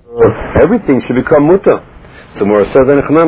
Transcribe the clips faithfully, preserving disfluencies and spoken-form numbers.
Uh, everything should become mutter. So Mora says,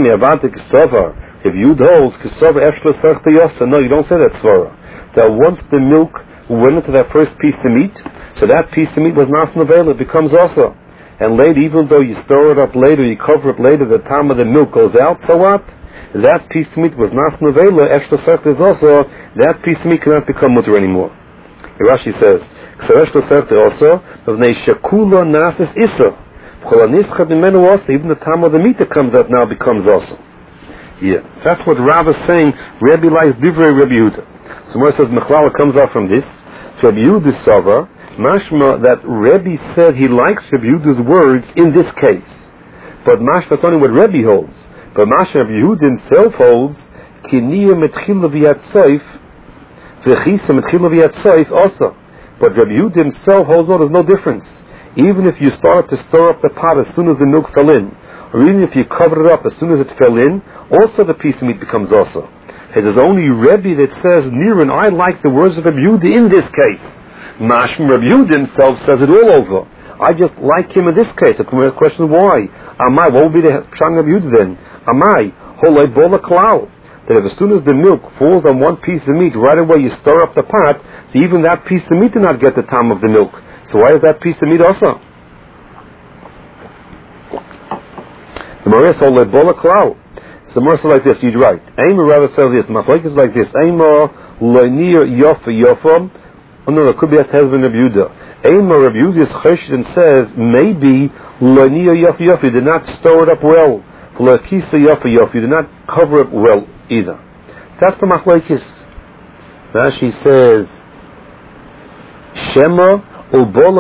if Yud holds, no, you don't say that svara. That once the milk went into that first piece of meat, so that piece of meat was not novela, it becomes also. And later, even though you store it up later, you cover it later, the time of the milk goes out, so what? That piece of meat was not novela, extra sechta is also, that piece of meat cannot become mutter anymore. Rashi says, extra sechta also, shakula nasis isa. Even the time of the meat that comes out now becomes also. Yeah, so that's what Rav is saying. Rebbe likes divrei Rebbe Yehuda. So Moshe says Mechlala comes out from this. So Rebbe Yehuda's Sava, mashma that Rebbe said he likes Rebbe Yehuda's words in this case, but mashma is only what Rebbe holds. But mashma Rebbe Yehuda himself holds kiniyah metchila v'yatzoif v'chisa metchila v'yatzoif also. But Rebbe Yehuda himself holds no, there's no difference. Even if you start to stir up the pot as soon as the milk fell in, or even if you covered it up as soon as it fell in, also the piece of meat becomes also. It is only Rebbe that says, Niran, I like the words of Rebbe Yehuda in this case. Mashma Rebbe Yehuda himself says it all over. I just like him in this case. The question is why? Amai, what would be the Pshang Rebbe Yehuda then? Amai, holei bola klau. That if as soon as the milk falls on one piece of meat, right away you stir up the pot, so even that piece of meat did not get the time of the milk. So why is that piece of meat also? The Maria said, "Lebola klau." So the Maria said like this. You're right. Aima rather says this. Machlek is like this. Aima loinir yofa yofam. Oh no, no, it could be as husband of Yehuda. Aima Rabbi Yehuda is chesed and says maybe loinir yofa yofa. You did not store it up well. Lokisa yofa yofa. You did not cover it well either. So that's the machlekes. Rashi says Shema. Really, Rebbe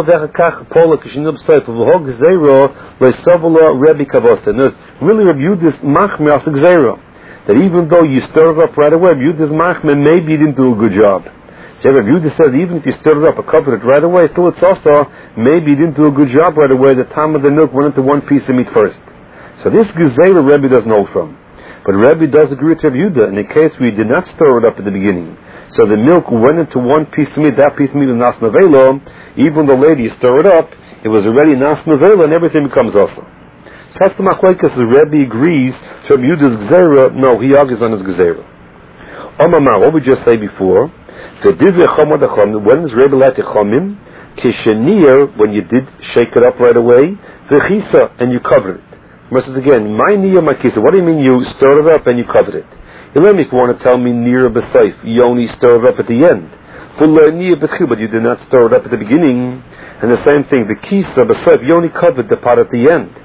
Yehuda is machmer as gzeira. That even though you stir it up right away, Rebbe Yehuda is machmer, maybe you didn't do a good job. So Rebbe Yehuda says even if you stir it up and covered it right away, still it's also, maybe you didn't do a good job right away. The time of the milk went into one piece of meat first. So this gzeira Rebbe doesn't hold from. But Rebbe does agree with Rebbe Yehuda in the case where you did not stir it up at the beginning. So the milk went into one piece of meat, that piece of meat is nas nevela. Even the lady stir it up, it was already nas nevela, and everything becomes also. So that's the machlekes. The Rebbe agrees to Rebbe Yehuda's gzeira. No, he argues on his gzeira. Omamar, what we just say before, the divrei chomad achomim, when is Rebbe like chomim? Kishenir, when you did shake it up right away, v'chisa, and you covered it. Versus again, my niyah, my kisa. What do you mean you stirred it up and you covered it? You let me if you want to tell me near b'seif, you only stir it up at the end. But you did not stir it up at the beginning. And the same thing, the kisa b'seif, you only covered the pot at the end.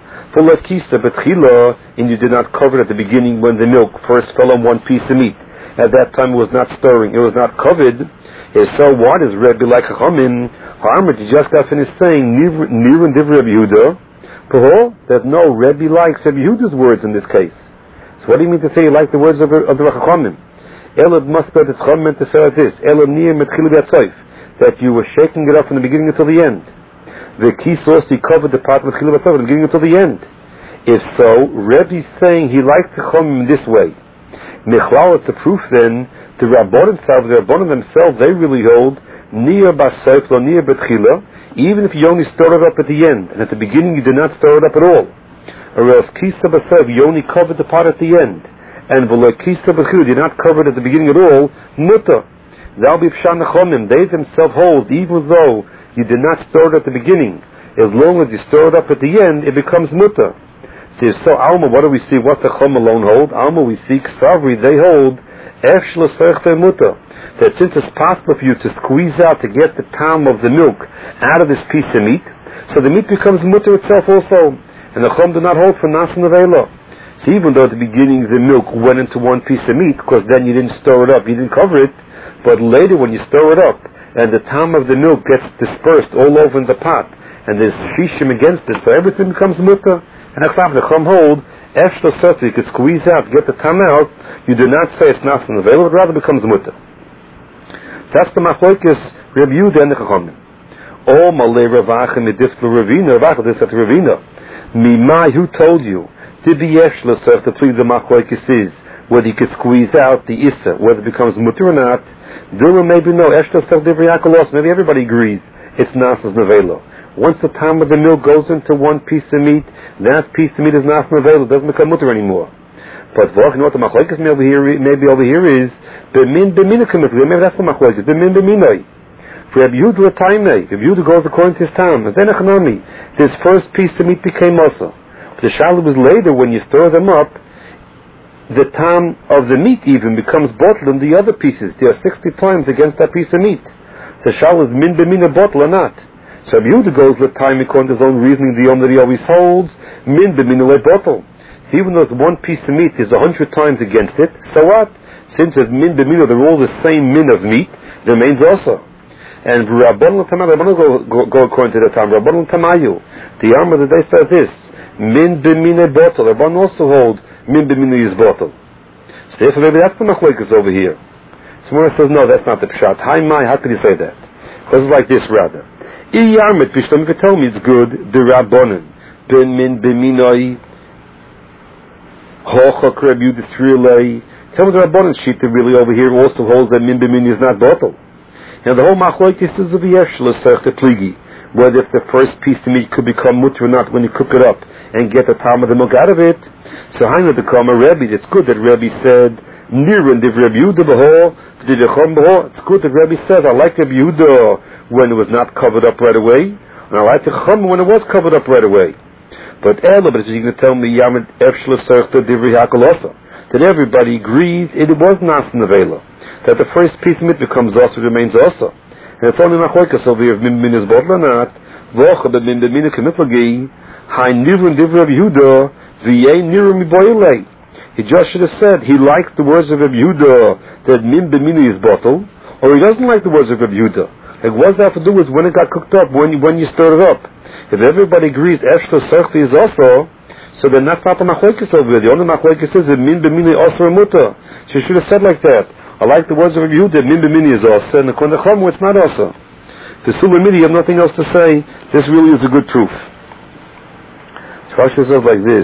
And you did not cover it at the beginning when the milk first fell on one piece of meat. At that time it was not stirring, it was not covered. So what is Rebbe like Chachamim? Harmut, you just got finished saying, Nir and Divrei Rebbe Yehuda, that no, Rebbe likes Rebbe Yehuda's words in this case. So what do you mean to say you like the words of the, of the Chachamim? Elad must be the Chachamim to say like this. Elad niyah metchila v'yatzoif. That you were shaking it up from the beginning until the end. The kisos, you covered the pot metchila v'yatzoif from the beginning until the end. If so, Rebbe is saying he likes the Chachamim this way. Mechlal is the proof then, the Rabbanon themselves, the Rabbanon themselves, they really hold niyah b'seif lo niyah b'tchila, even if you only stir it up at the end, and at the beginning you did not stir it up at all. Or else kisa b'seif, you only covered the pot at the end, and v'lo kisa b'chil, you did not cover it at the beginning at all, muta. That'll be pshan nechomim. They themselves hold, even though you did not stir it at the beginning, as long as you stir it up at the end, it becomes muta. So Alma, what do we see? What the Chum alone hold? Alma, we see Ksavri, they hold Efshla Sechta Muta. That since it's possible for you to squeeze out to get the time of the milk out of this piece of meat, so the meat becomes muta itself also. And the Chum do not hold for Nas Nevela. So even though at the beginning the milk went into one piece of meat, because then you didn't stir it up, you didn't cover it, but later when you stir it up, and the time of the milk gets dispersed all over in the pot, and there's shishim against it, so everything becomes muta. And the Chum hold, Efshla Sechta, you could squeeze out, get the time out, you do not say it's Nas Nevela, but rather becomes muta. That's the machlokes Rebbe Yehuda and the Chachamim. Oh, malei Ravacha medifla Ravina, Ravacha this at Ravina. Mimai, who told you? Did be Yeshla Sech to plead the machlokes is whether you could squeeze out the Issa, whether it becomes mutter or not. Dura maybe no. Eshla Sech Divrei Yaakov, maybe everybody agrees it's Nas Nevela. Once the time of the milk goes into one piece of meat, that piece of meat is not available. It doesn't become mutter anymore. But you know what the machlokes maybe here, maybe over here is b'min b'mina k'mitzvah. Maybe that's the machlokes. B'min b'minai. For Rabbi Yehuda Taimei, Rabbi Yehuda goes according to his time. Zenachanami. This first piece of meat became also. But the shalom was later when you stir them up. The time of the meat even becomes bottled in the other pieces. There are sixty times against that piece of meat. So shalom is min b'mina bottle or not. So Rabbi Yehuda goes with time according to his own reasoning. The yom that he always holds min b'mina le bottle. Even though it's one piece of meat, there's a hundred times against it. So what? Since it's min b'mina, they're all the same min of meat. It remains also. And Rabban Tamayu, Rabban go, go, go according to the time. Rabban Tamayu, the arm of the day says this: min b'mina bottle. Rabban also hold min b'mina is bottle. So therefore, maybe that's the machlokes over here. Someone says, no, that's not the pshat. Hi, my, how could you say that? Because it's like this rather. I yarmit b'shlam. If you tell me it's good, the Rabbanon ben min b'minai hochak Rabbi Yehuda Tzrilei. Tell me the Rabbanon sheet really over here also holds that min b'minai is not bottle. Now the whole machlokes is of yesh l'sech the pligi, whether if the first piece of meat could become mutter or not when you cook it up and get the time of the milk out of it. So Hainu become a Rebbe. It's good that Rebbe said Nirin div Rabbi Yehuda b'ho v'divichom b'ho. It's good that Rebbe said I like Rabbi Yehuda when it was not covered up right away, and I like the Chum when it was covered up right away. But Ella, but you're going to tell me Yamid Efsh l'sech the divri hakolosa that everybody agrees it was not nevela. That the first piece of meat becomes also, remains also. And it's only machlokes over here, if min min is bottle or not, v'ocha but min b'mina k'mitzlagi, hai nivun div Rabbi Yehuda, v'yei niru miboilei. He just should have said, he likes the words of Rabbi Yehuda, that min b'mina is bottle, or he doesn't like the words of Rabbi Yehuda. Like, what does that have to do with when it got cooked up, when you, when you stirred it up? If everybody agrees, Eshlo Serchti is also, so then that's not the machlokes over here. The only machlokes is that min b'mina also a mutter. She should have said like that. I like the words of Rabbi Yehuda, min b'mini is also, and according to Chum, it's not also. The Sulamidi, you have nothing else to say. This really is a good proof. Rashi says like this: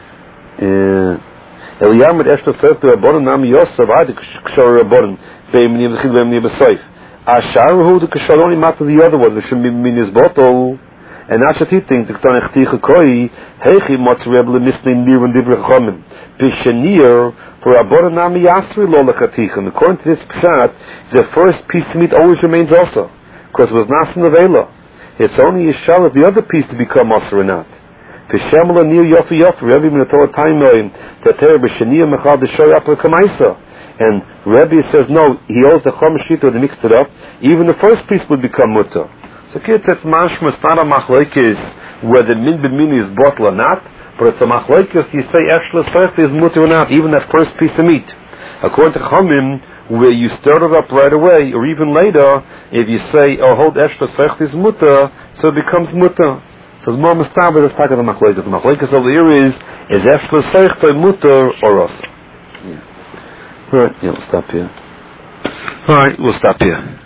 Eliyam et eshto serf to Rabbanon nam Yosef adi k'shor Rabbanon be'eminim v'chid be'eminim b'soif. Asharuhu the k'shaloni matter the other one v'shem b'mini is bottle. And that's what he thinks. The k'tan echticha koi heichi motz rebel misnei nir and divrei chomim b'shenir. For Rabbanon Nami Yasri Lo Lekatichin. According to this pshat, the first piece of meat always remains also, because it was not in the vela. It's only a shell of the other piece to become also or not. V'shemel anir yofi yofi Rebbe Minatola Taimoim Tater b'sheniyah mechal d'shoy apel kamaisa. And Rebbe says no, he holds the chom shita to mix it up. Even the first piece would become mutter. So kids, it's mashma. It's not a machlokes whether min b'mini is bottle or not. But it's a machlokes, you say Eshla Serf is mutter or not, even that first piece of meat. According to Chumim, where you stir it up right away, or even later, if you say, oh, hold Eshla Serf is mutter, so it becomes mutter. So it's more mustaber, that's part of the machlokes. The machlokes over here is, is Eshla Serf mutter or also. Yeah. Alright, yeah, we'll stop here. Alright, we'll stop here.